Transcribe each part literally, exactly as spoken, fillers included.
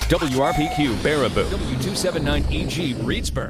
W R P Q Baraboo, W two seventy-nine E G Reedsburg.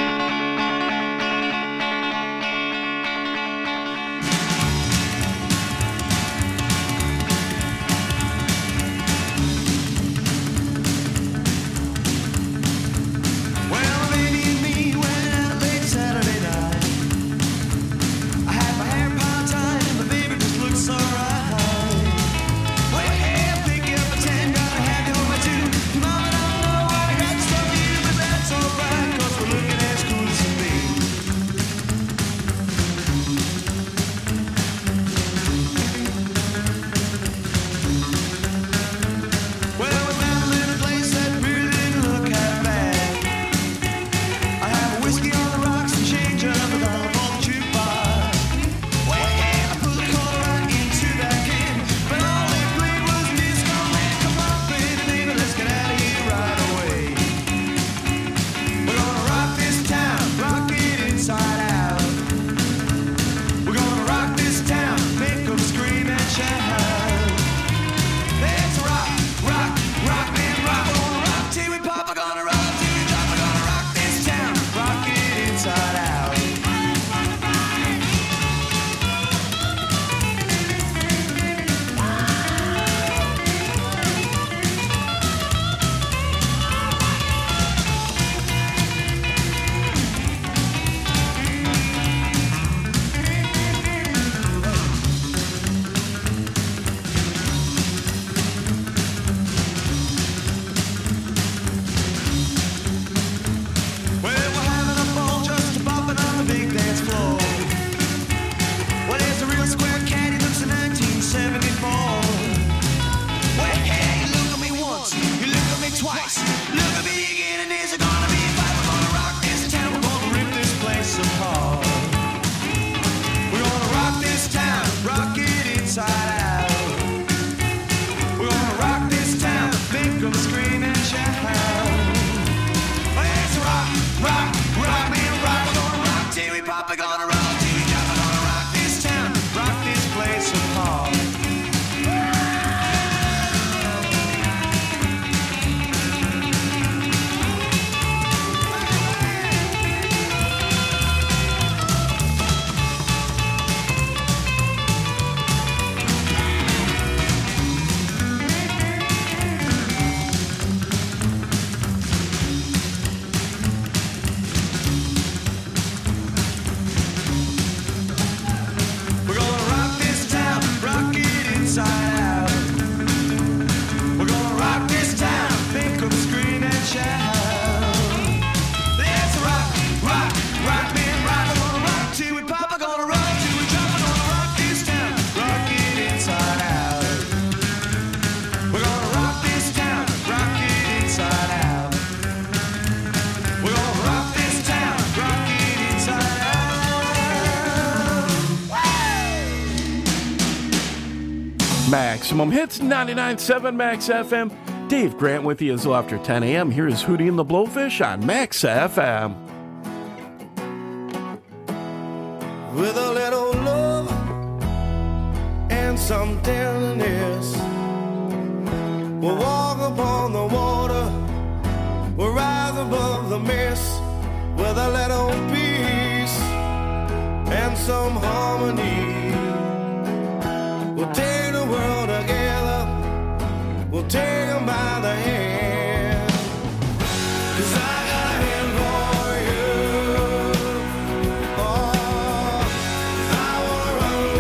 Maximum Hits, ninety-nine point seven Max F M. Dave Grant with you until after ten a.m. Here is Hootie and the Blowfish on Max F M. With a little love and some tenderness, we'll walk upon the water, we'll rise above the mist. With a little peace and some harmony, we'll take the world together, we'll take them by the hand. 'Cause I got a hand for you. Oh, I wanna run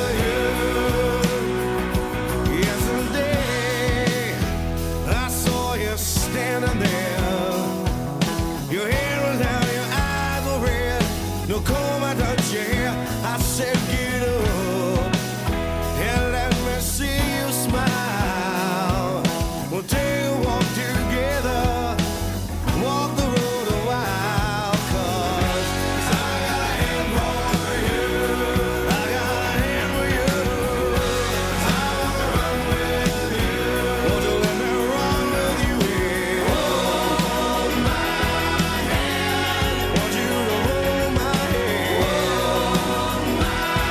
with you. Yesterday, I saw you standing there. Your hair was down, your eyes were red. No comb, I touched your hair. I said, get up and let me see you smile. We'll take a walk together, walk the road a while. 'Cause I got a hand for you, I got a hand for you. I wanna run with you. Won't you let me run with you? Yeah. Hold my hand. Want you to hold my hand. Hold my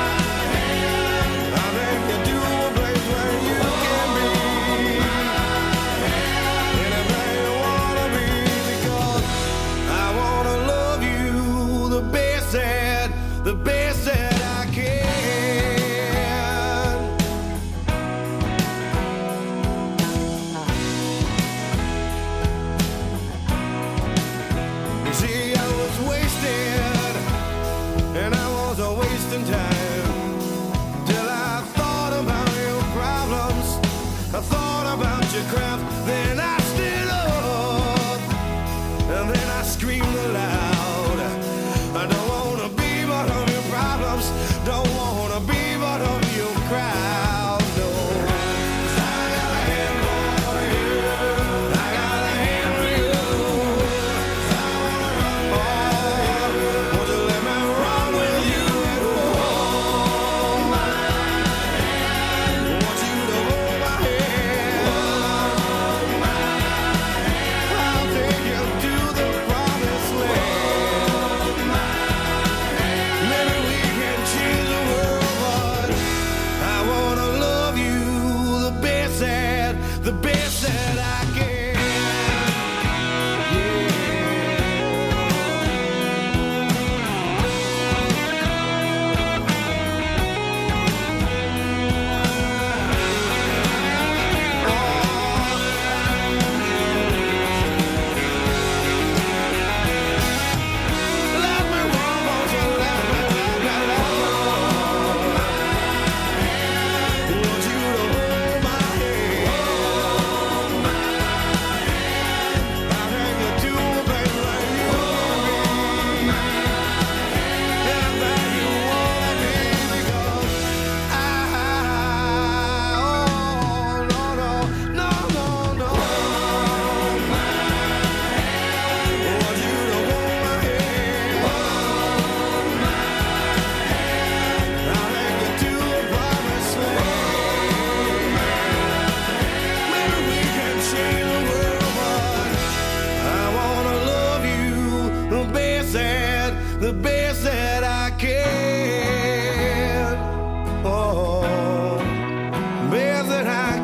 the best that I can. Oh, best that I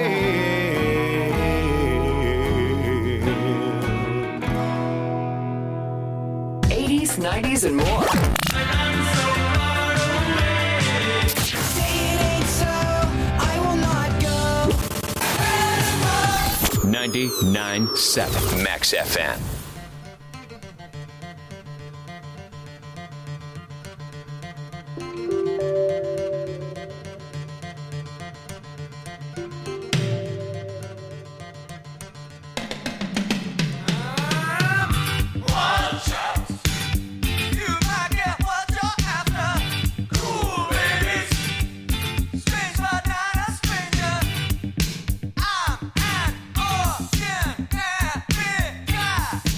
can. eighties, nineties, and more. ninety-nine point seven Max F M. I'm an orphan, yeah, yeah.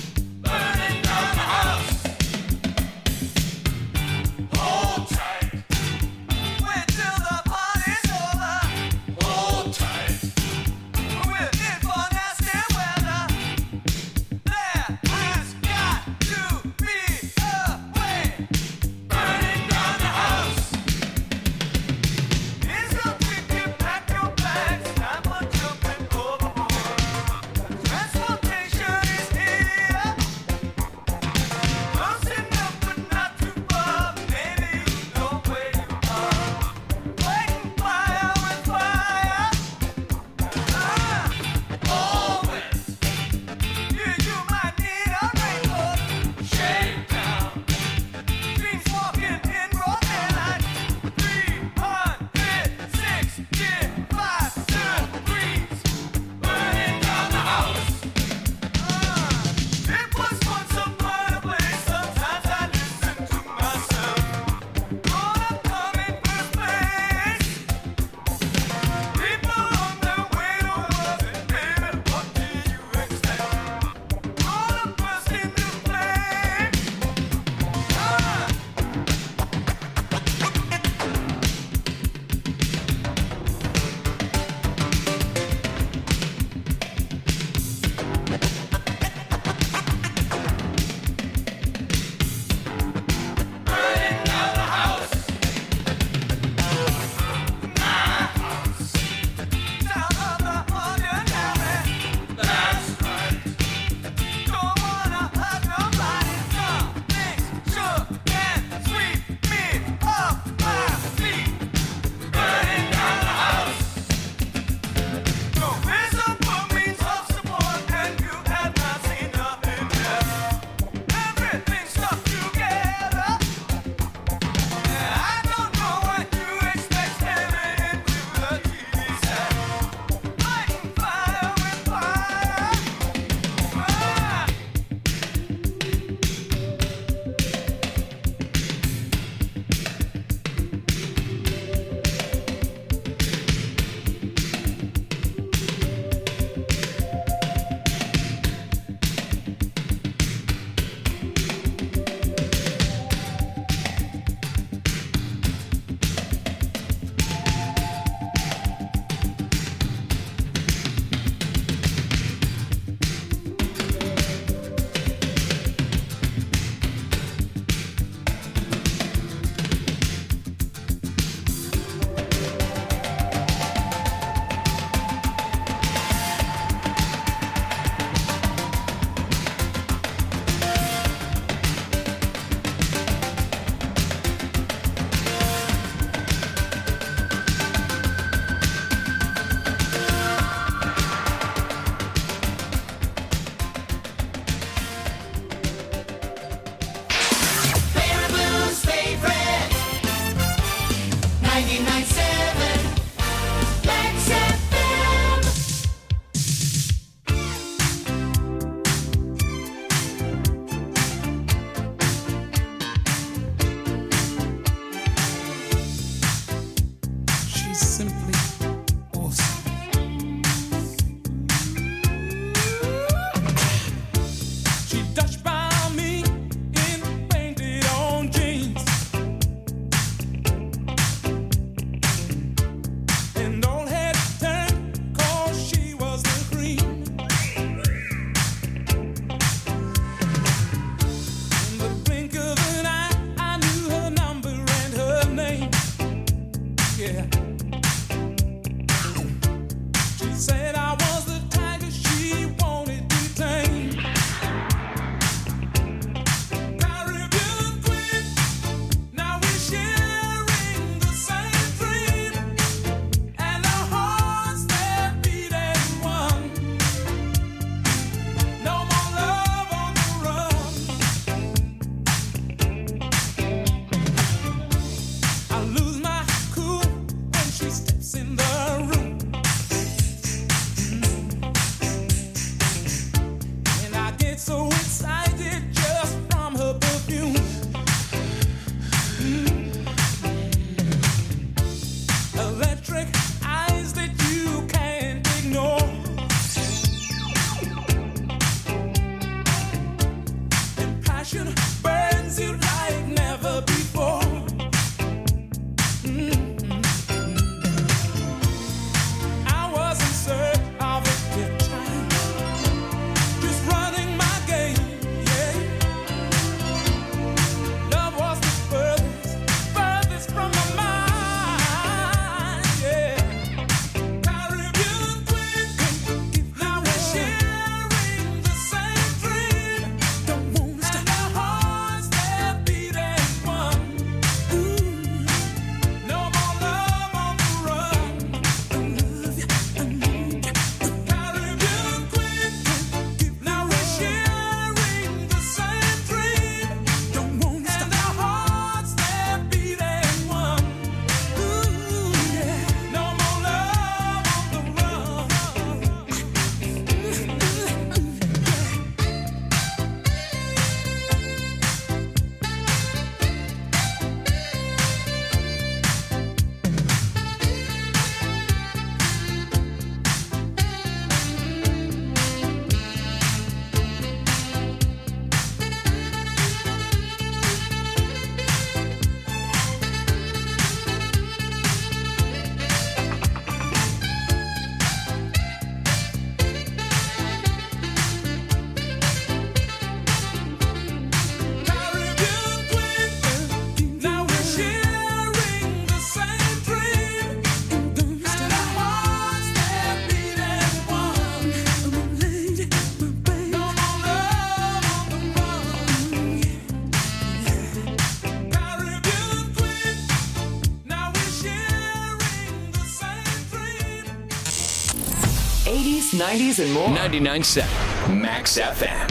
eighties, nineties, and more. ninety-nine point seven Max F M.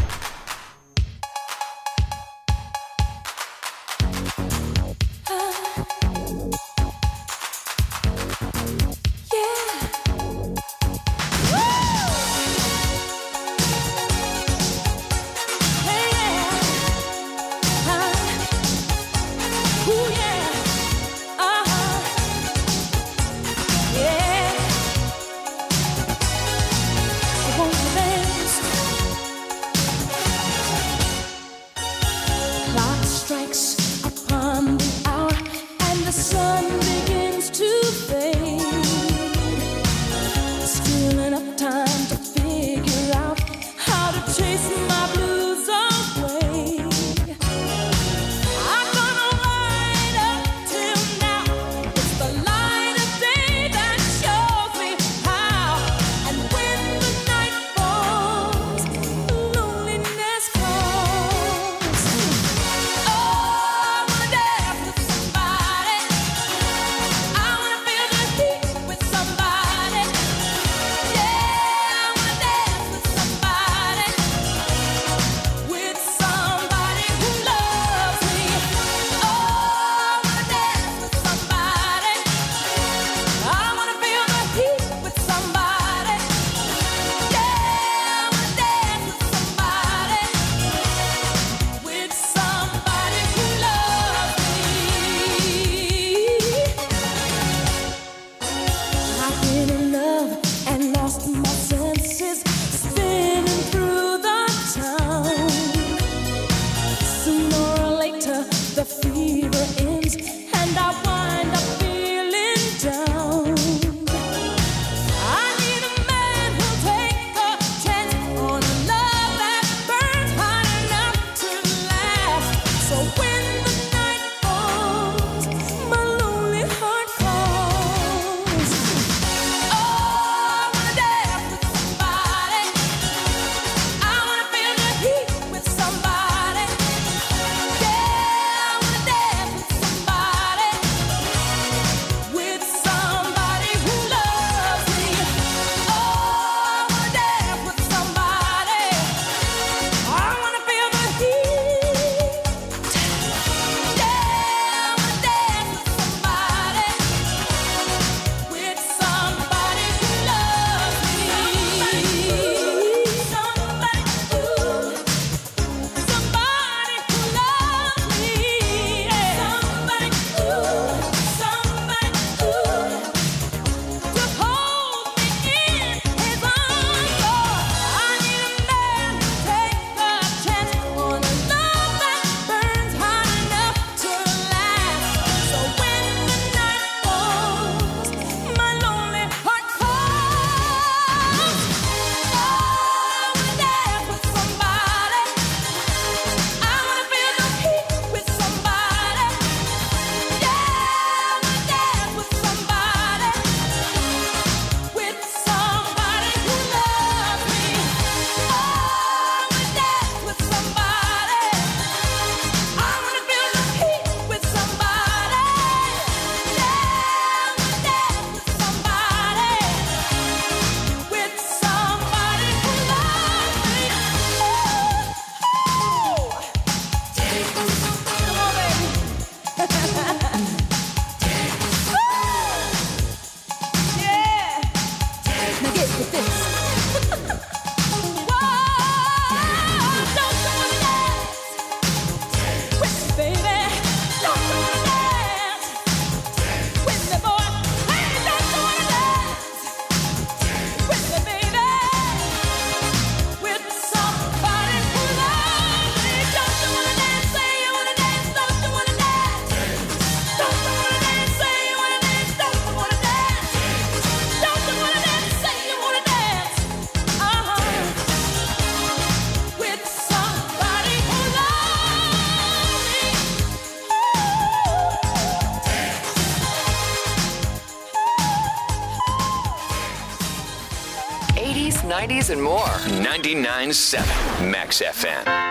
nineties, and more. ninety-nine point seven Max F M.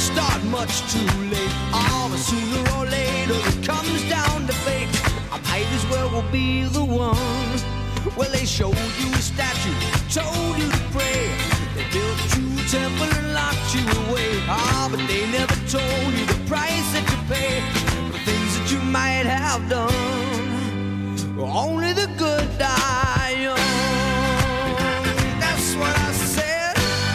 start much too late. Oh, but sooner or later it comes down to fate. I might as well will be the one. Well, they showed you a statue, told you to pray. They built you a temple and locked you away. Ah, but they never told you the price that you pay for the things that you might have done. Only the good die young. That's what I said.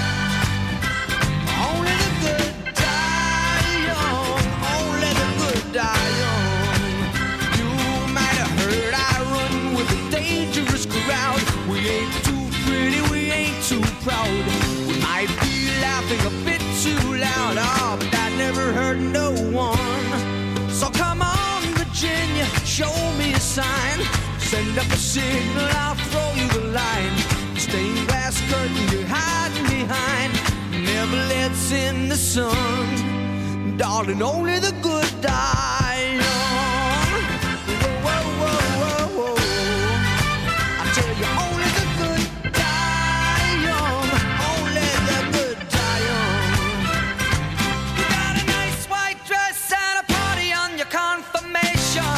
Only the good die young. Only the good die young. You might have heard I run with a dangerous crowd. We ain't too pretty, we ain't too proud. We might be laughing a bit too loud. Oh, but that never hurt no one. So come on, Virginia, show me a sign. Send up a signal, I'll throw you the line. Stained glass curtain you're hiding behind never lets in the sun. Darling, only the good die young. Whoa, whoa, whoa, whoa, whoa. I tell you, only the good die young. Only the good die young. You got a nice white dress and a party on your confirmation.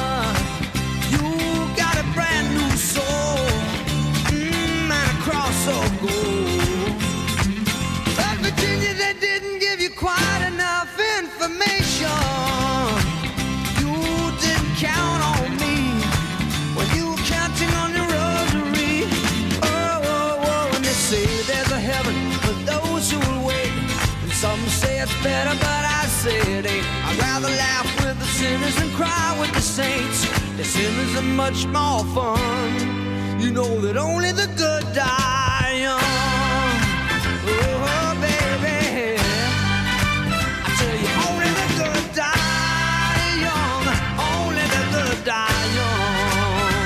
But Virginia, they didn't give you quite enough information. You didn't count on me when you were counting on your rosary. Oh, oh, oh, and they say there's a heaven for those who will wait. And some say it's better, but I say it ain't. I'd rather laugh with the sinners than cry with the saints. The sinners are much more fun. You know that only the good die young. Oh, baby, I tell you, only the good die young. Only the good die young.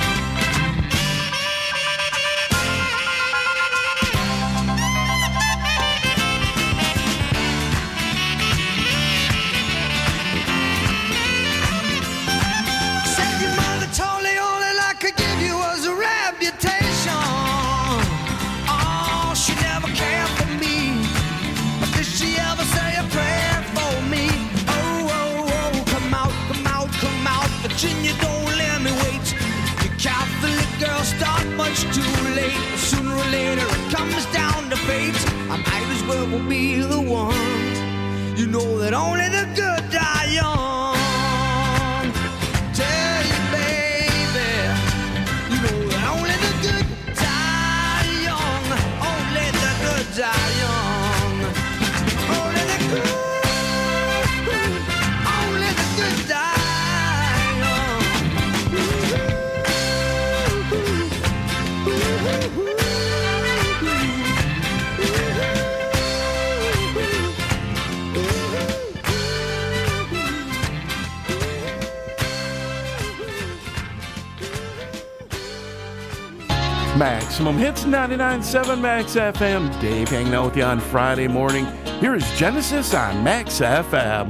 Said your mother told me all that I could give you was a reputation. Oh, she never cared for me, but did she ever say a prayer for me? Oh, oh, oh, come out, come out, come out, Virginia, don't let me wait. You Catholic girls start much too late. Sooner or later it comes down to fate. I might as well be the one. You know that only the good die young. Tell you, baby, you know that only the good die young. Only the good die young. Only the good, only the good die young. Maximum Hits ninety-nine point seven Max F M. Dave hanging out with you on Friday morning. Here is Genesis on Max F M.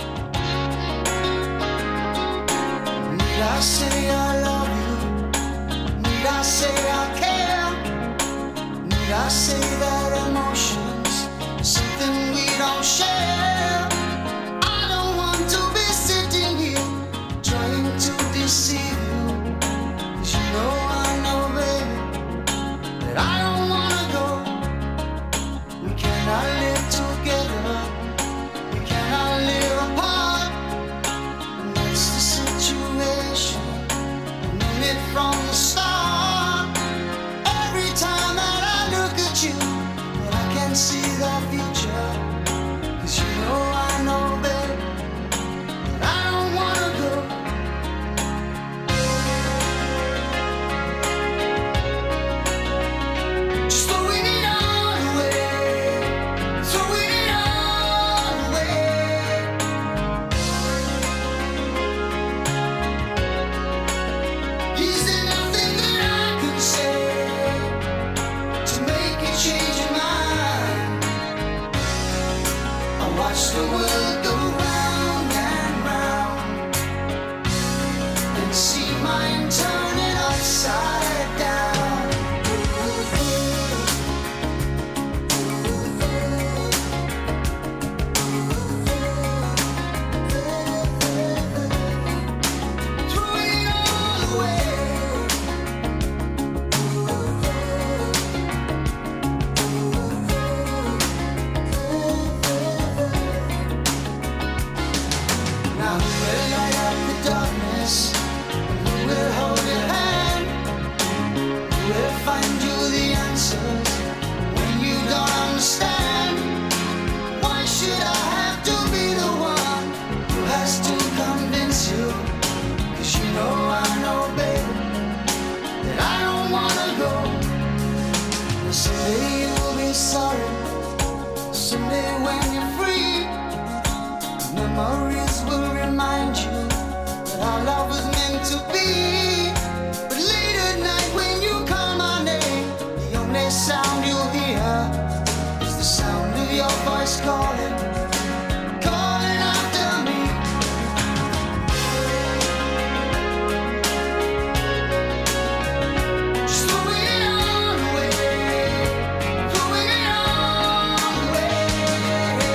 Need I say I love you? Need I say I care? Need I say that emotions something we don't share? I don't want to be sitting here trying to deceive you, 'cause you know I know, baby, that I don't wanna go. We cannot live together, we cannot live apart, and that's the situation. I knew it from the start. Every time that I look at you, well, I can see the future, 'cause you know I know, baby, that I don't wanna go. Just throw it all away, throw it all away. Is there nothing that I could say to make you change your mind? I watch the world go round and round and see mine turning upside down. someday when you're free, memories will remind you that our love was meant to be. But late at night when you call my name, the only sound you'll hear is the sound of your voice calling, calling after me. Just throwing it all away, throwing it all away.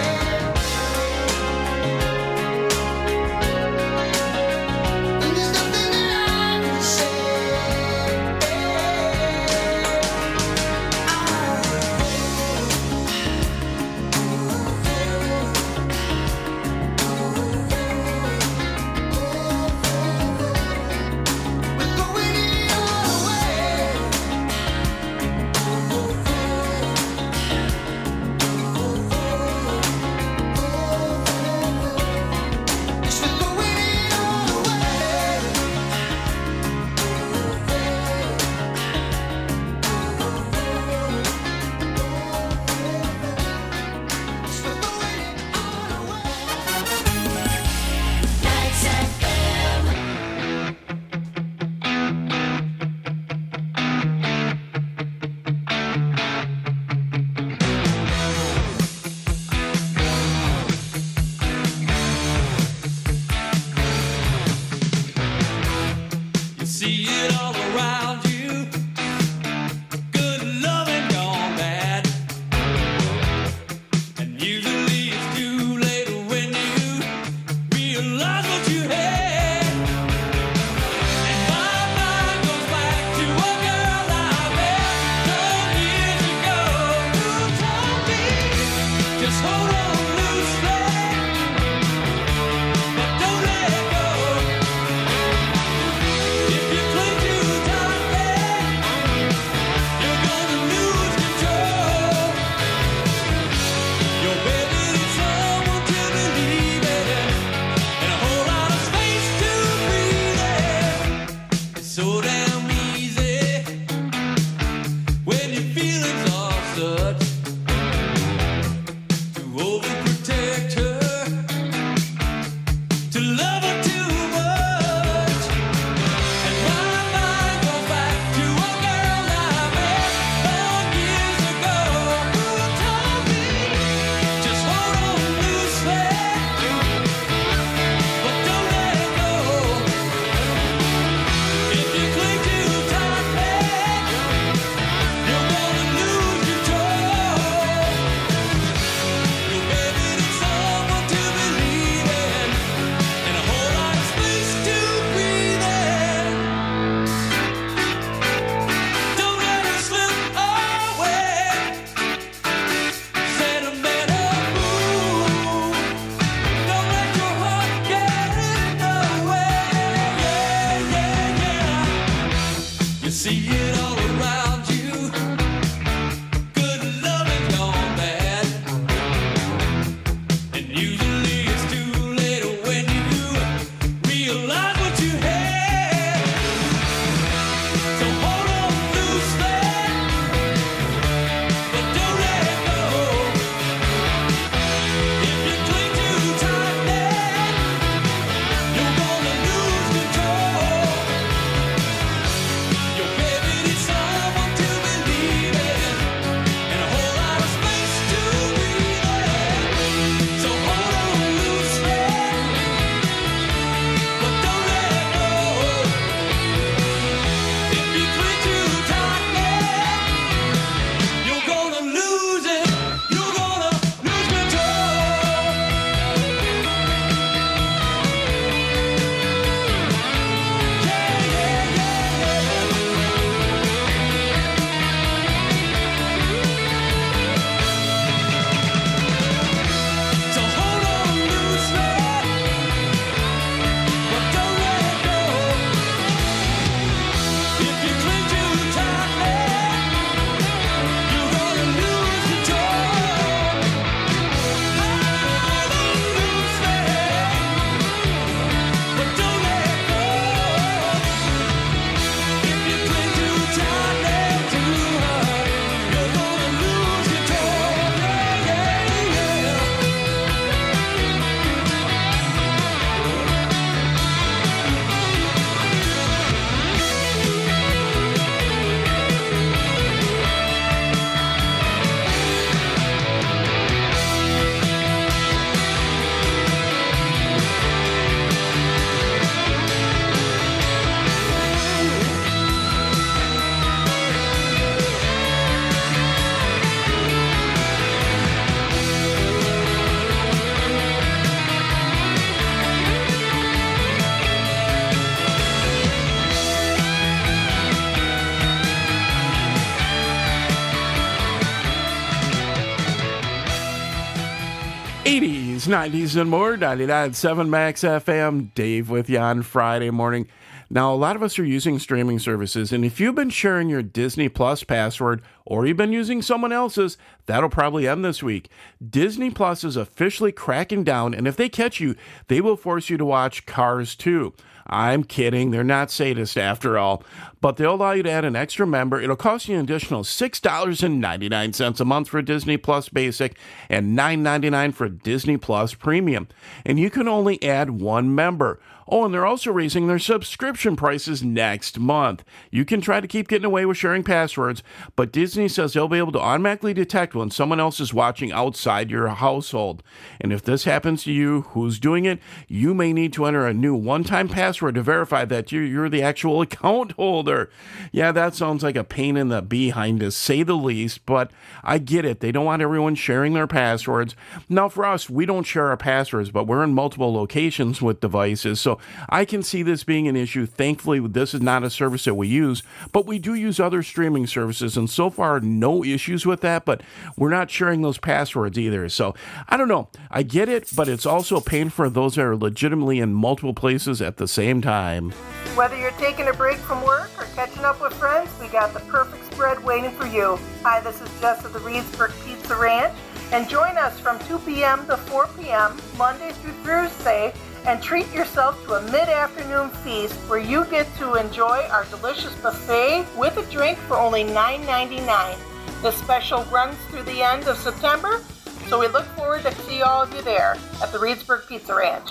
eighties, nineties, and more. ninety-nine point seven Max F M. Dave with you on Friday morning. Now, a lot of us are using streaming services, and if you've been sharing your Disney Plus password or you've been using someone else's, that'll probably end this week. Disney Plus is officially cracking down, and if they catch you, they will force you to watch Cars two. I'm kidding. They're not sadists after all. But they'll allow you to add an extra member. It'll cost you an additional six dollars and ninety-nine cents a month for Disney Plus Basic and nine dollars and ninety-nine cents for Disney Plus Premium. And you can only add one member. Oh, and they're also raising their subscription prices next month. You can try to keep getting away with sharing passwords, but Disney says they'll be able to automatically detect when someone else is watching outside your household. And if this happens to you, who's doing it, you may need to enter a new one-time password to verify that you're, you're the actual account holder. Yeah, that sounds like a pain in the behind, to say the least, but I get it. They don't want everyone sharing their passwords. Now, for us, we don't share our passwords, but we're in multiple locations with devices, so I can see this being an issue. Thankfully, this is not a service that we use, but we do use other streaming services, and so far, no issues with that, but we're not sharing those passwords either. So, I don't know. I get it, but it's also a pain for those that are legitimately in multiple places at the same time. Whether you're taking a break from work or catching up with friends, we got the perfect spread waiting for you. Hi, this is Jess of the Reedsburg Pizza Ranch, and join us from two p.m. to four p.m. Monday through Thursday, and treat yourself to a mid-afternoon feast where you get to enjoy our delicious buffet with a drink for only nine dollars and ninety-nine cents. This special runs through the end of September, so we look forward to see all of you there at the Reedsburg Pizza Ranch.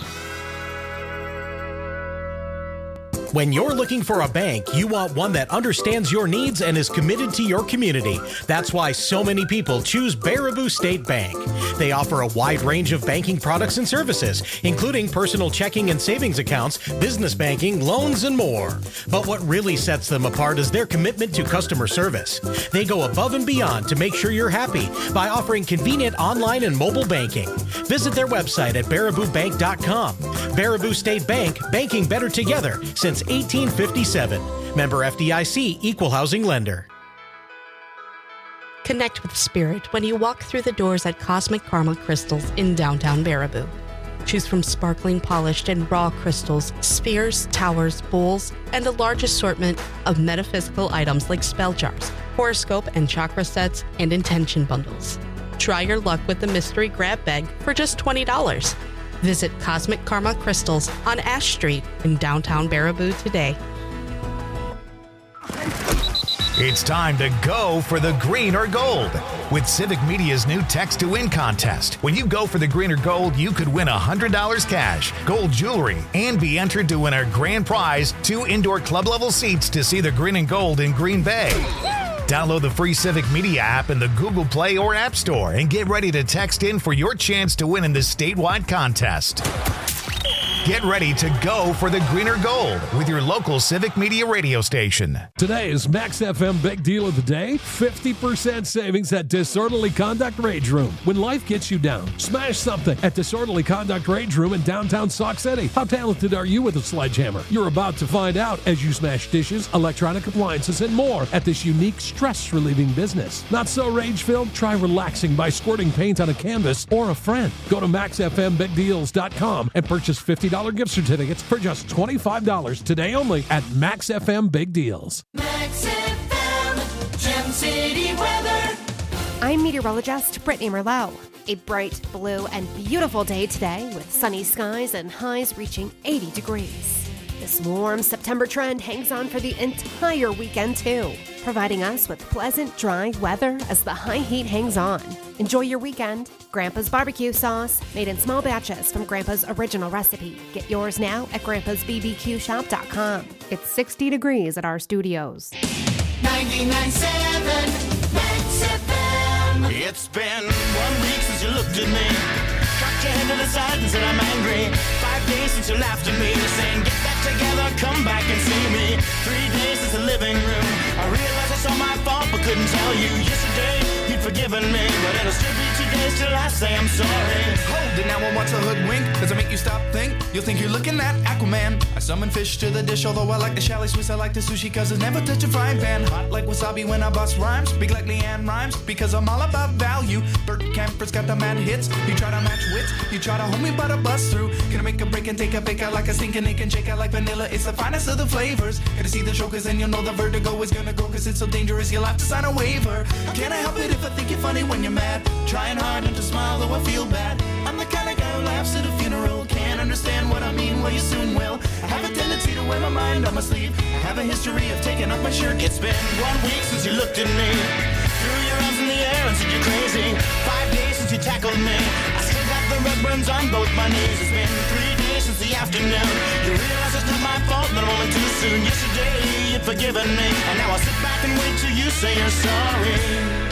When you're looking for a bank, you want one that understands your needs and is committed to your community. That's why so many people choose Baraboo State Bank. They offer a wide range of banking products and services, including personal checking and savings accounts, business banking, loans, and more. But what really sets them apart is their commitment to customer service. They go above and beyond to make sure you're happy by offering convenient online and mobile banking. Visit their website at baraboo bank dot com. Baraboo State Bank, banking better together since eighteen fifty-seven. Member F D I C, Equal Housing Lender. Connect with spirit when you walk through the doors at Cosmic Karma Crystals in downtown Baraboo. Choose from sparkling, polished, and raw crystals, spheres, towers, bowls, and a large assortment of metaphysical items like spell jars, horoscope and chakra sets, and intention bundles. Try your luck with the mystery grab bag for just twenty dollars. Visit Cosmic Karma Crystals on Ash Street in downtown Baraboo today. It's time to go for the green or gold with Civic Media's new Text to Win contest. When you go for the green or gold, you could win one hundred dollars cash, gold jewelry, and be entered to win our grand prize, two indoor club-level seats to see the green and gold in Green Bay. Download the free Civic Media app in the Google Play or App Store and get ready to text in for your chance to win in this statewide contest. Get ready to go for the green or gold with your local Civic Media radio station. Today's Max F M Big Deal of the Day, fifty percent savings at Disorderly Conduct Rage Room. When life gets you down, smash something at Disorderly Conduct Rage Room in downtown Sauk City. How talented are you with a sledgehammer? You're about to find out as you smash dishes, electronic appliances, and more at this unique stress-relieving business. Not so rage-filled? Try relaxing by squirting paint on a canvas or a friend. Go to max f m big deals dot com and purchase fifty dollars gift certificates for just twenty-five dollars today only at Max F M Big Deals. Max F M, Gem City weather. I'm meteorologist Brittany Merlot. A bright, blue, and beautiful day today with sunny skies and highs reaching eighty degrees. This warm September trend hangs on for the entire weekend too, providing us with pleasant, dry weather as the high heat hangs on. Enjoy your weekend. Grandpa's barbecue sauce, made in small batches from Grandpa's original recipe. Get yours now at grandpas b b q shop dot com. It's sixty degrees at our studios. ninety-nine point seven Max F M. It's been one week since you looked at me, cocked your head to the side and said I'm angry. Five days since you laughed at me, saying get that together, come back and see me. Three days since the living room, I realized it's all my fault but couldn't tell you. Yesterday you'd forgiven me, but it'll still be two days till I say I'm sorry. Hold it now, I what's a hoodwink? Does it make you stop, think? You'll think you're looking at Aquaman. I summon fish to the dish, although I like the chalet Swiss, I like the sushi, cause it's never touch a frying pan. Hot like wasabi when I bust rhymes, big like Leanne rhymes, because I'm all about value. Bert Camper's got the mad hits, you try to match wits, you try to hold me but I bust through. Gonna make a break and take a bake out like a stinking ink and shake out like vanilla, it's the finest of the flavors. Gotta see the show cause then you'll know the vertigo is gonna go, cause it's so dangerous you'll have to sign a waiver. Can't I help it if I think you're funny when you're mad? Trying hard not to smile though I feel bad. I'm the kind of guy who laughs at a funeral. Can't understand what I mean, well you soon will. I have a tendency to wear my mind on my sleeve. I have a history of taking off my shirt. It's been one week since you looked at me, threw your arms in the air and said you're crazy. Five days since you tackled me, I still got the red burns on both my knees. It's been three days since the afternoon. You realize it's not my fault, but I'm only too soon. Yesterday you'd forgiven me, and now I'll sit back and wait till you say you're sorry.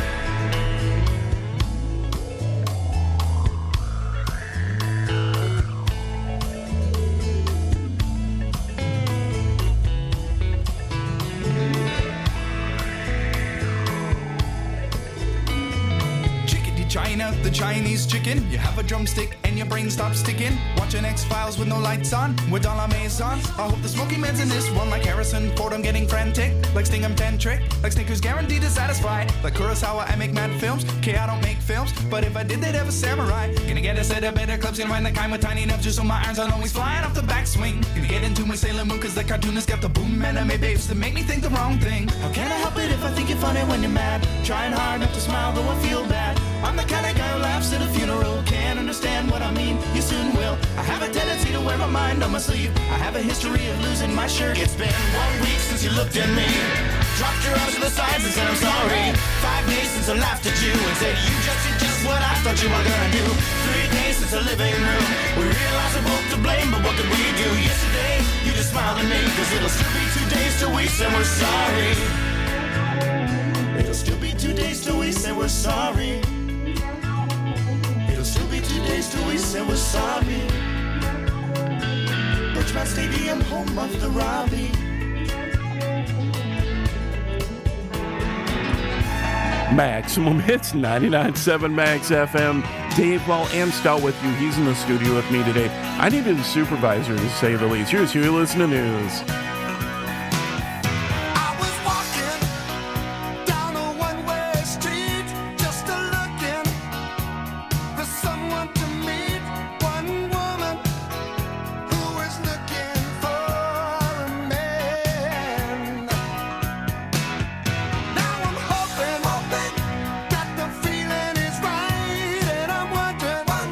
China, the Chinese chicken. You have a drumstick and your brain stops sticking. Watching X-Files with no lights on, with all our maze on. I hope the Smoky Man's in this one, like Harrison Ford, I'm getting frantic. Like Sting, I'm tantric. Like Snickers, guaranteed to satisfy. Like Kurosawa, I make mad films. K, I don't make films, but if I did, they'd have a samurai. Gonna get a set of better clubs, gonna find the kind with tiny enough just so my irons aren't always flying off the backswing. Gonna get into my Sailor Moon, cause the cartoonist got the boom anime babes that make me think the wrong thing. How can I help it if I think you're funny when you're mad? Trying hard not to smile, though I feel bad. I'm the kind of guy who laughs at a funeral. Can't understand what I mean, you soon will. I have a tendency to wear my mind on my sleeve. I have a history of losing my shirt. It's been one week since you looked at me, dropped your arms to the sides and said I'm sorry. Five days since I laughed at you and said you just did just what I thought you were gonna do. Three days since the living room, we realized we're both to blame, but what could we do? Yesterday, you just smiled at me, cause it'll still be two days till we say we're sorry. It'll still be two days till we say we're sorry. It'll still be two days till we say we're sorry. Birchmount Stadium, home of the Robbie. Maximum Hits, ninety-nine point seven Max F M. Dave Ball and Stout with you. He's in the studio with me today. I needed a supervisor, to say the least. Here's Huey Listen to News.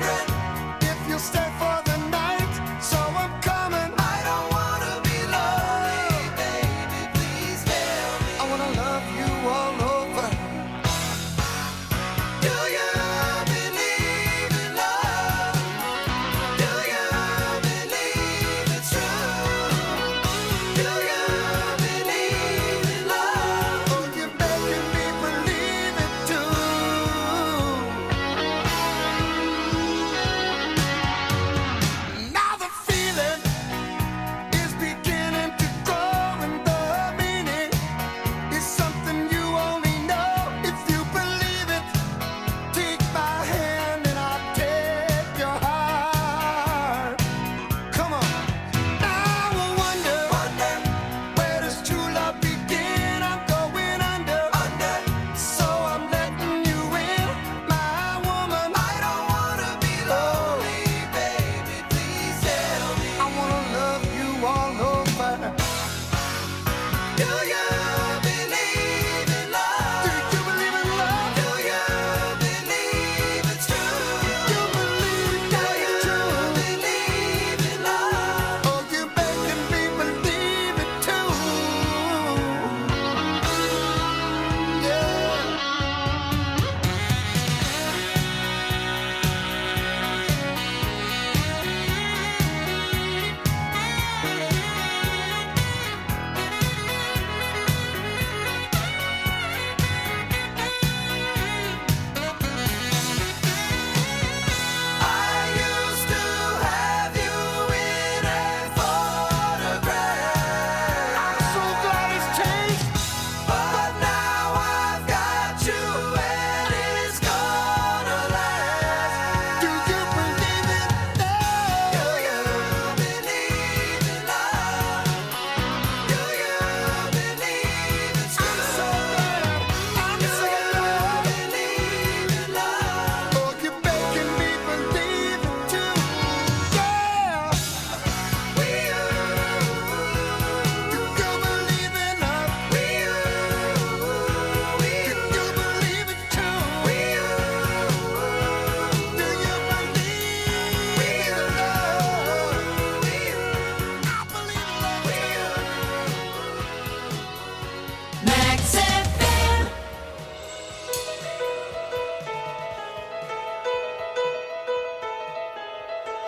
Stay for the night, so I'm coming. I don't wanna be loved.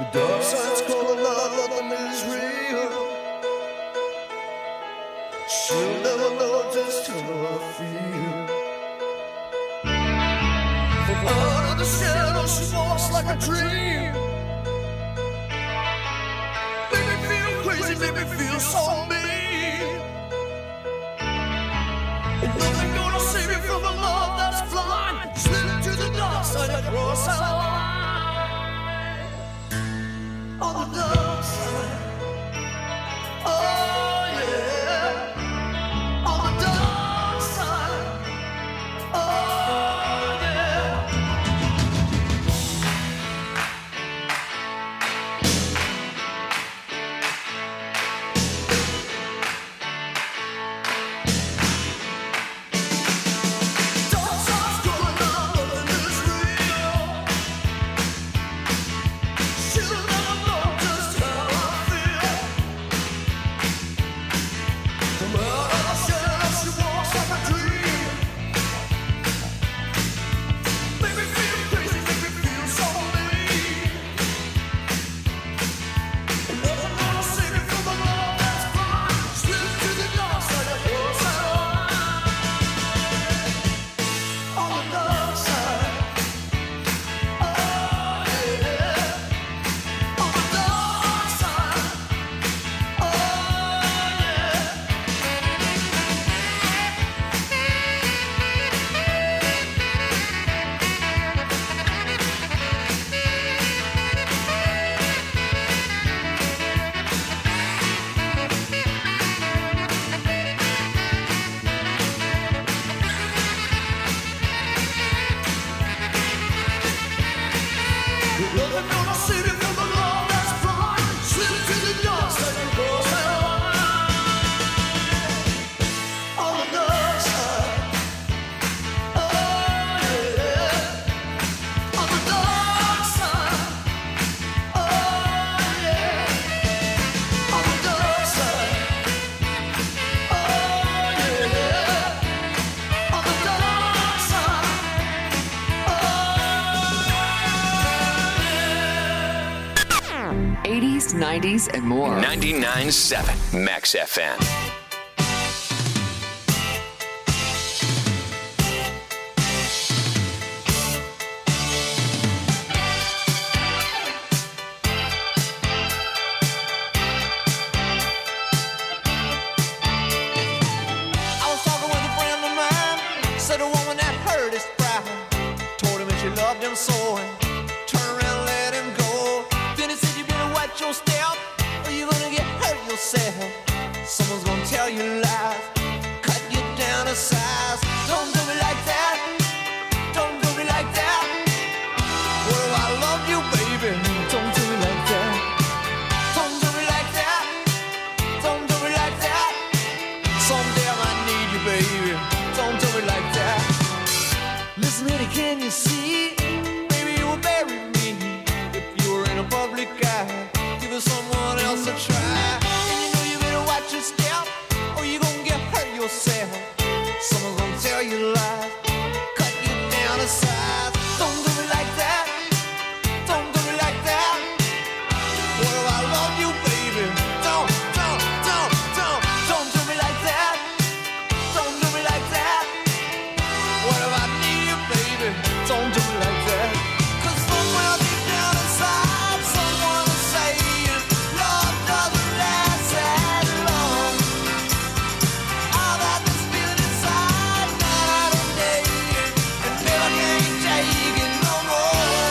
Dark side's calling out, nothing is real. She'll never know just how I feel. From out of the shadow, she walks like a dream. Make me feel crazy, make me feel so mean. And nothing gonna save me from the love that's blind. Slip to the dark side and cross our line. On the dark side. Oh yeah. On the dark side. Oh yeah. Dark side's going on, nothing is real. She'll never know just how I feel. From out of the shadows, she walks like a dream. Make me feel crazy, make me feel so mean. And nothing gonna save me from the love that's blind. Slip to the dark side and cross our line. On the dark side. Oh yeah. On the dark side. Oh yeah. Nothing gonna save me from the love that's blind. Slip to the dark side and cross our line. On the dark side. Oh yeah. On the dark side. Oh yeah. On the dark side. Oh yeah. On the dark side. eighties, nineties, and more. ninety-nine point seven Max F M. I was talking with a friend of mine. Said a woman that hurt his pride. Told him that she loved him so. And turned around and let him go. Then he said, you better watch your step, or you're gonna get hurt yourself. Someone's gonna tell you lies, cut you down to size. Don't do me like that. Don't do me like that. What if I love you, baby? Don't do me like that. Don't do me like that. Don't do me like that. Someday I might need you, baby. Don't do me like that. Listen, lady, can you see? Maybe you will bury me if you were in a public eye. Give it someone else a try. And you know you better watch your step, or you're gonna get hurt yourself. Someone's gonna tell you lies, cut you down to size. Don't do me like that. Don't do me like that. What if I love you, baby? Don't, don't, don't, don't, don't do me like that. Don't do me like that. What if I need you, baby? Don't do me like that. 'Cause somewhere deep down inside, someone is saying love doesn't last that long. All that this feeling inside, night and day, and never can take it no more.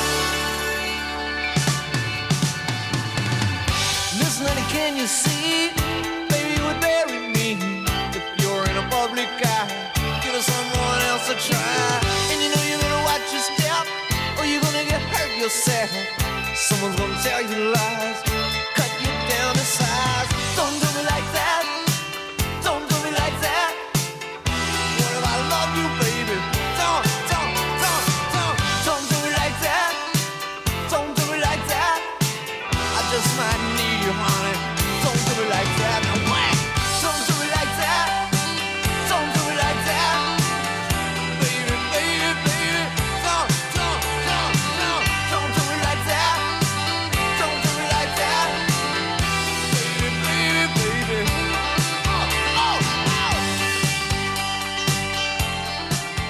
Listen, honey, can you see? Baby, you would bury me if you're in a public eye. Give us someone else a try. And you know you better watch your step, or you're gonna get hurt yourself. Someone's gonna tell you lies, cut you down to size. Don't do me like that. Don't do me like that. What if I love you, baby? Don't, don't, don't, don't, don't do me like that. Don't do me like that. I just might need you, honey. Don't do me like that. No way. Don't do me like that. Don't do me like that. Baby, baby, baby. Don't, don't, don't, don't, don't do me like that. Don't do me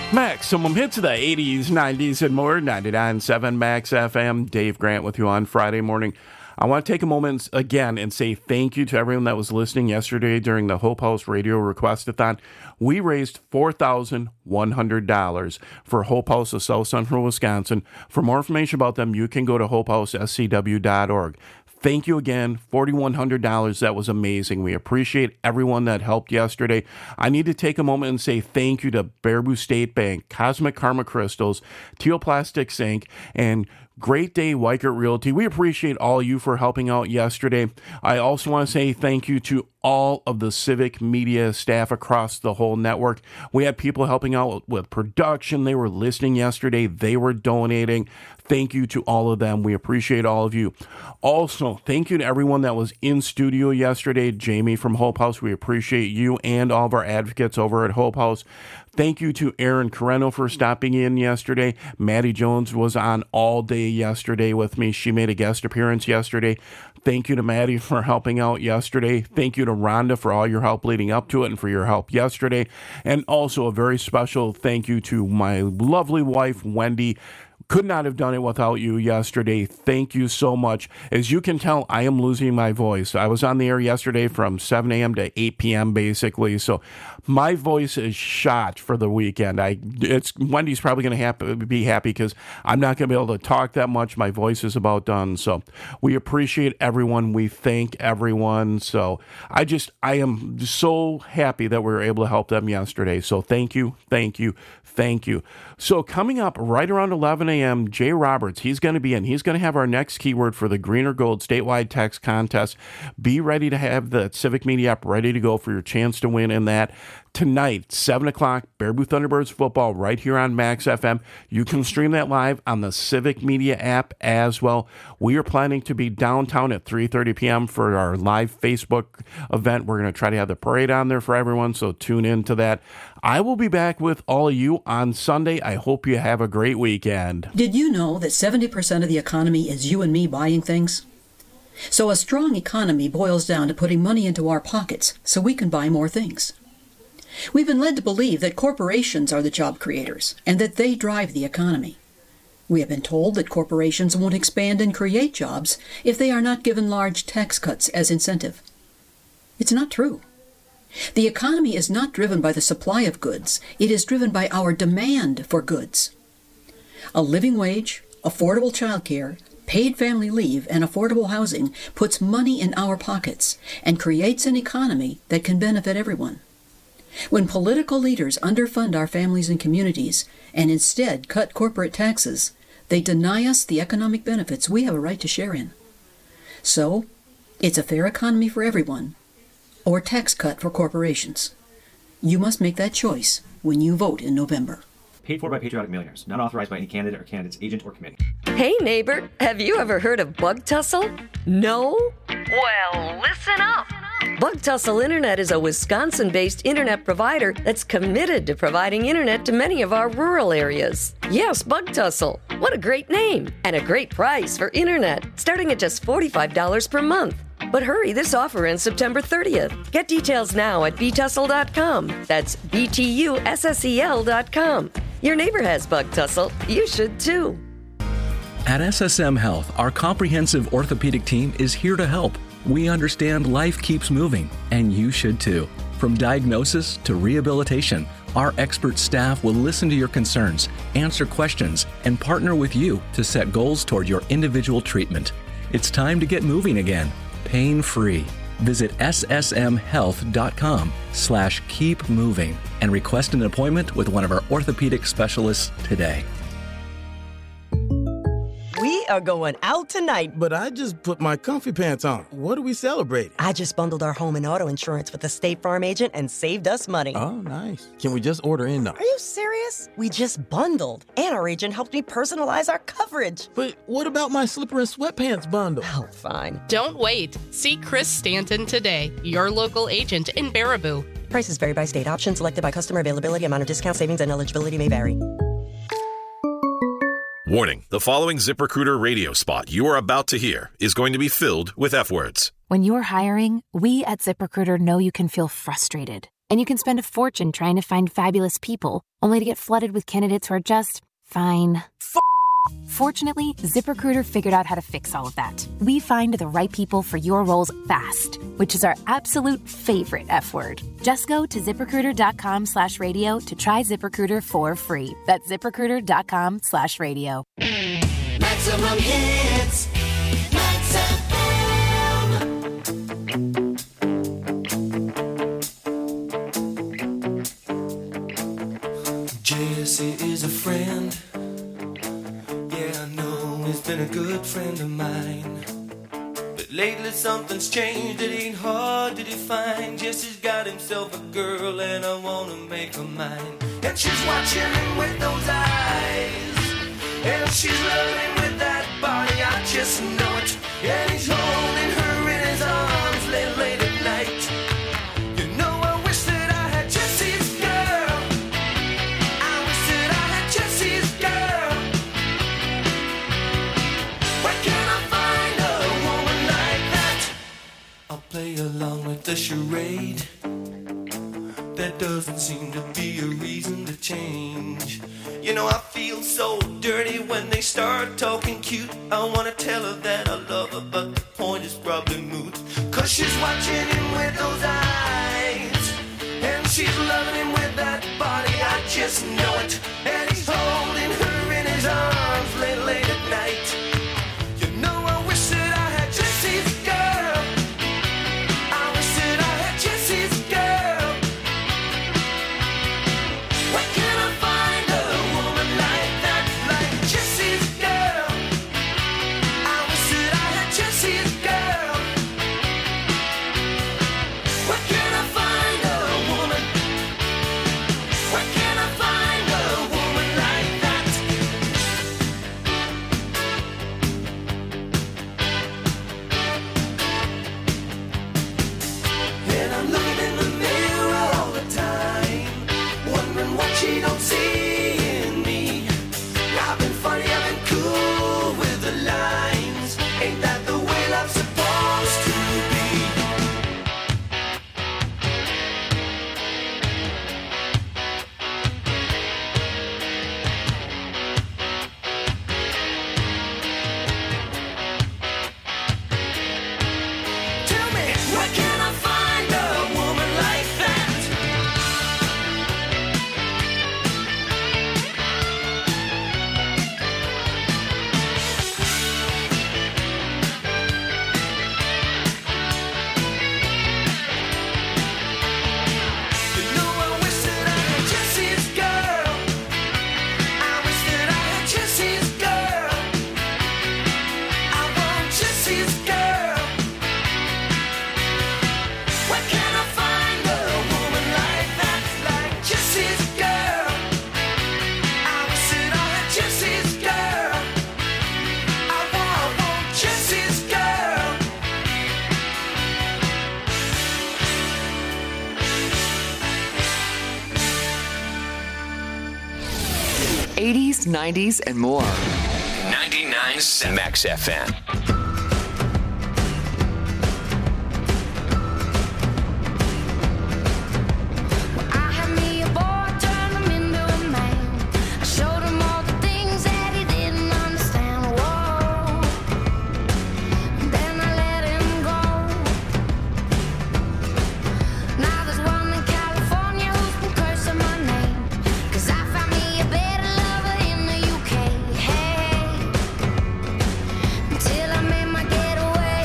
Maximum hits of the eighties, nineties, and more. ninety-nine point seven Max F M. Dave Grant with you on Friday morning. I want to take a moment again and say thank you to everyone that was listening yesterday during the Hope House Radio Request-a-thon. We raised four thousand one hundred dollars for Hope House of South Central Wisconsin. For more information about them, you can go to hope house s c w dot org. Thank you again, four thousand one hundred dollars. That was amazing. We appreciate everyone that helped yesterday. I need to take a moment and say thank you to Baraboo State Bank, Cosmic Karma Crystals, Teal Plastics Incorporated, and Great Day Weichert Realty. We appreciate all of you for helping out yesterday. I also want to say thank you to all of the Civic Media staff across the whole network. We had people helping out with production. They were listening yesterday. They were donating. Thank you to all of them. We appreciate all of you. Also, thank you to everyone that was in studio yesterday. Jamie from Hope House, we appreciate you and all of our advocates over at Hope House. Thank you to Aaron Carreno for stopping in yesterday. Maddie Jones was on all day yesterday with me. She made a guest appearance yesterday. Thank you to Maddie for helping out yesterday. Thank you to Rhonda for all your help leading up to it and for your help yesterday. And also a very special thank you to my lovely wife, Wendy. Could not have done it without you yesterday. Thank you so much. As you can tell, I am losing my voice. I was on the air yesterday from seven a.m. to eight p.m. basically, so my voice is shot for the weekend. I it's Wendy's probably going to hap- be happy because I'm not going to be able to talk that much. My voice is about done. So we appreciate everyone. We thank everyone. So I just I am so happy that we were able to help them yesterday. So thank you, thank you, thank you. So coming up right around eleven a.m., Jay Roberts, he's going to be in. He's going to have our next keyword for the Green or Gold statewide text contest. Be ready to have the Civic Media app ready to go for your chance to win in that. Tonight, seven o'clock, Baraboo Thunderbirds football right here on Max F M. You can stream that live on the Civic Media app as well. We are planning to be downtown at three thirty p.m. for our live Facebook event. We're going to try to have the parade on there for everyone, so tune in to that. I will be back with all of you on Sunday. I hope you have a great weekend. Did you know that seventy percent of the economy is you and me buying things? So a strong economy boils down to putting money into our pockets so we can buy more things. We've been led to believe that corporations are the job creators and that they drive the economy. We have been told that corporations won't expand and create jobs if they are not given large tax cuts as incentive. It's not true. The economy is not driven by the supply of goods. It is driven by our demand for goods. A living wage, affordable childcare, paid family leave, and affordable housing puts money in our pockets and creates an economy that can benefit everyone. When political leaders underfund our families and communities and instead cut corporate taxes, they deny us the economic benefits we have a right to share in. So, it's a fair economy for everyone, or tax cut for corporations. You must make that choice when you vote in November. Paid for by Patriotic Millionaires. Not authorized by any candidate or candidate's agent or committee. Hey neighbor, have you ever heard of Bug Tussle? No? Well, listen up. Bug Tussle Internet is a Wisconsin-based internet provider that's committed to providing internet to many of our rural areas. Yes, Bug Tussle. What a great name and a great price for internet, starting at just forty-five dollars per month. But hurry, this offer ends September thirtieth. Get details now at b tussle dot com. That's B T U S S E L dot com. Your neighbor has Bug Tussle. You should too. At S S M Health, our comprehensive orthopedic team is here to help. We understand life keeps moving, and you should too. From diagnosis to rehabilitation, our expert staff will listen to your concerns, answer questions, and partner with you to set goals toward your individual treatment. It's time to get moving again, pain-free. Visit s s m health dot com slash keep moving and request an appointment with one of our orthopedic specialists today. We are going out tonight. But I just put my comfy pants on. What are we celebrating? I just bundled our home and auto insurance with the State Farm agent and saved us money. Oh, nice. Can we just order in now? Are you serious? We just bundled. And our agent helped me personalize our coverage. But what about my slipper and sweatpants bundle? Oh, fine. Don't wait. See Chris Stanton today, your local agent in Baraboo. Prices vary by state. Options selected by customer availability, amount of discount, savings, and eligibility may vary. Warning, the following ZipRecruiter radio spot you are about to hear is going to be filled with F-words. When you're hiring, we at ZipRecruiter know you can feel frustrated. And you can spend a fortune trying to find fabulous people, only to get flooded with candidates who are just fine. F- Fortunately, ZipRecruiter figured out how to fix all of that. We find the right people for your roles fast, which is our absolute favorite F word. Just go to ZipRecruiter.com slash radio to try ZipRecruiter for free. That's ZipRecruiter.com slash radio. Maximum hits. Max F M. Jesse is a friend. Yeah, I know he's been a good friend of mine. But lately something's changed, it ain't hard to define. Jesse's got himself a girl and I wanna make her mine. And she's watching him with those eyes, and she's loving with that body, I just know it. And he's holding her in his arms late, late at night. You know I wish that I had Jesse's girl. I wish that I had Jesse's girl. Where can I find a woman like that? I'll play along with the charade. There doesn't seem to be a reason to change. You know I feel so dirty when they start talking cute. I wanna tell her that I love her, but the point is probably moot. Cause she's watching him with those eyes, and she's loving him with that body, I just know it. And he's holding her in his arms late, late at night. You know I wish that I had Jesse's girl. I wish that I had Jesse's girl. Where can I find a woman like that, like Jesse's girl? I wish that I had Jesse's girl. Where can I find a woman? Where can I find a woman like that? And I'm looking in the mirror all the time, wondering what she don't see in me. I've been funny, I've been cool with the lines. Ain't that the way love's supposed to be? Tell me, where can I find a woman like that? You know I wish that I had Jesse's girl. I wish that I had Jesse's girl. I want Jesse's girl. Where can I find a woman like that, like Jesse's girl? I wish that I had Jesse's girl. I want, I want Jesse's girl. eighties, nineties, and more. ninety-nine point seven Max F M. I had me a boy, turned him into a man. I showed him all the things that he didn't understand. Whoa. Then I let him go. Now there's one in California who's been cursing my name. Cause I found me a better lover in the U K. Hey. Until I made my getaway.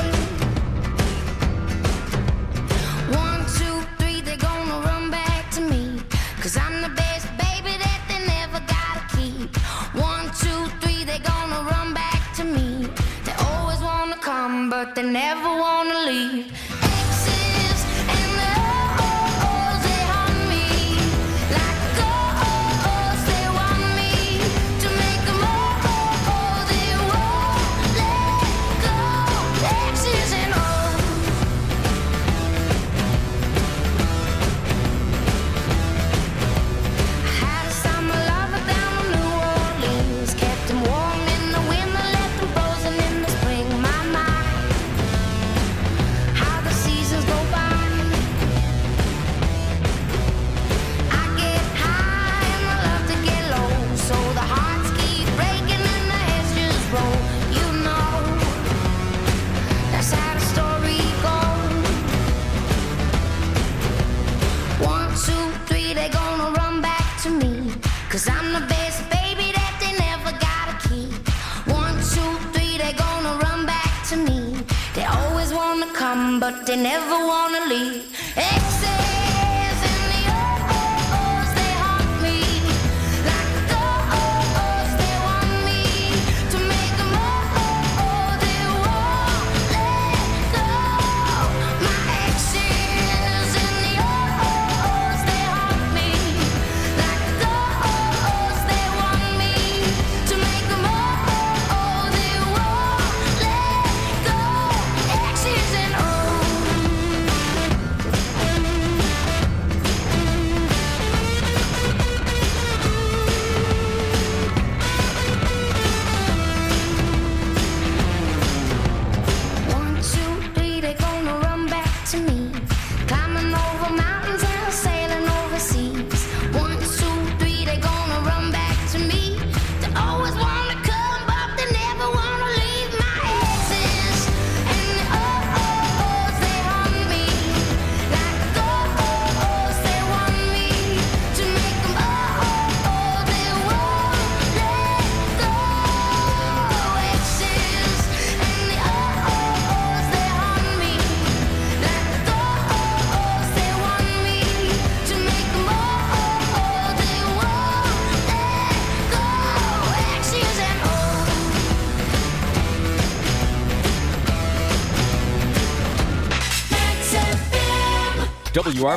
One, two, three, they're gonna run back to me. Cause I'm the best baby that they never gotta keep. One, two, three, they're gonna run back to me. They always wanna come, but they never wanna leave. Exes and the oh-ohs, they haunt me. Like ghosts, they want me to make them oh-oh, they won't let go. Exes and oh. Had a summer lover down in New Orleans. Kept him warm in the winter, left him frozen in the spring. My, my. How the come, but they never wanna leave. Exes and the oh-oh-ohs, they haunt me. Like the oh-ohs, they want me to make them oh-oh-oh, they won't let go. My exes and the oh-oh-ohs, they haunt me. Like the oh-ohs, they want me to make them oh-oh-oh, they won't let go. Exes and one, two, three, they gonna run back to me. Climbing over mountains and sailing overseas. One, two, three, they gonna run back to me. They always wanna come, but they never wanna leave. My exes and the oh-oh-ohs, they haunt me. Like the oh-ohs, they want me to make them oh-oh-oh, they won't let go. Exes and the oh-oh-ohs, they haunt me. Like the oh-ohs, they want me to make them oh-oh-oh, they won't let go. Exes and W R